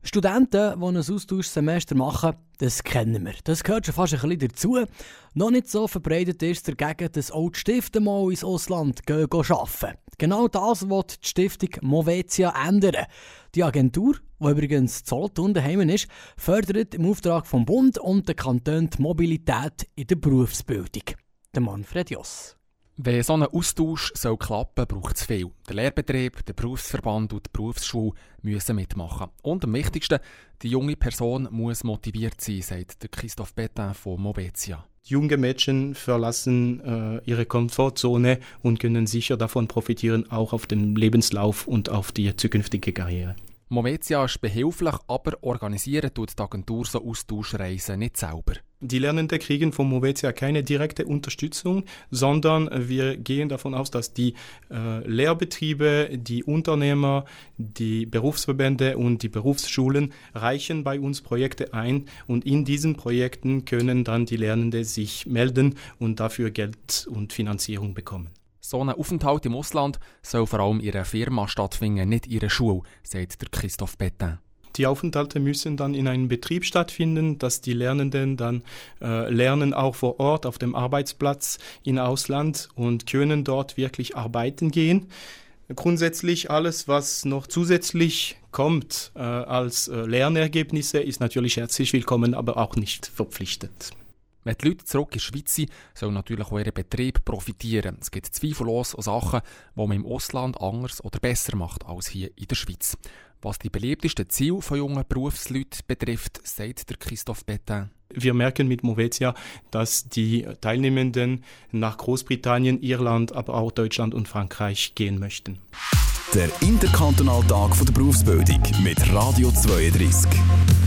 Studenten, die ein Austauschsemester machen, das kennen wir. Das gehört schon fast ein bisschen dazu. Noch nicht so verbreitet ist dagegen, dass auch die Stiften mal ins Ausland arbeiten. Genau das will die Stiftung Movetia ändern. Die Agentur, die übrigens in Solothurn daheim ist, fördert im Auftrag vom Bund und den Kantonen die Mobilität in der Berufsbildung. Der Manfred Joss. Wenn so ein Austausch klappen soll, braucht es viel. Der Lehrbetrieb, der Berufsverband und die Berufsschule müssen mitmachen. Und am wichtigsten, die junge Person muss motiviert sein, sagt der Christophe Bettin von Movetia. Junge Mädchen verlassen ihre Komfortzone und können sicher davon profitieren, auch auf den Lebenslauf und auf die zukünftige Karriere. Movetia ist behilflich, aber organisieren tut die Agentur so Austauschreisen nicht selber. Die Lernenden kriegen von Movetia keine direkte Unterstützung, sondern wir gehen davon aus, dass die Lehrbetriebe, die Unternehmer, die Berufsverbände und die Berufsschulen reichen bei uns Projekte ein und in diesen Projekten können dann die Lernenden sich melden und dafür Geld und Finanzierung bekommen. So ein Aufenthalt im Ausland soll vor allem in einer Firma stattfinden, nicht in einer Schule, sagt der Christophe Bettin. Die Aufenthalte müssen dann in einem Betrieb stattfinden, dass die Lernenden dann lernen, auch vor Ort auf dem Arbeitsplatz im Ausland und können dort wirklich arbeiten gehen. Grundsätzlich alles, was noch zusätzlich kommt als Lernergebnisse, ist natürlich herzlich willkommen, aber auch nicht verpflichtend. Wenn die Leute zurück in die Schweiz sind, soll natürlich auch ihr Betrieb profitieren. Es gibt zweifellos auch Sachen, die man im Ausland anders oder besser macht als hier in der Schweiz. Was die beliebtesten Ziele von jungen Berufsleuten betrifft, sagt der Christophe Bettin. Wir merken mit Movetia, dass die Teilnehmenden nach Großbritannien, Irland, aber auch Deutschland und Frankreich gehen möchten. Der interkantonale Tag der Berufsbildung mit Radio 32.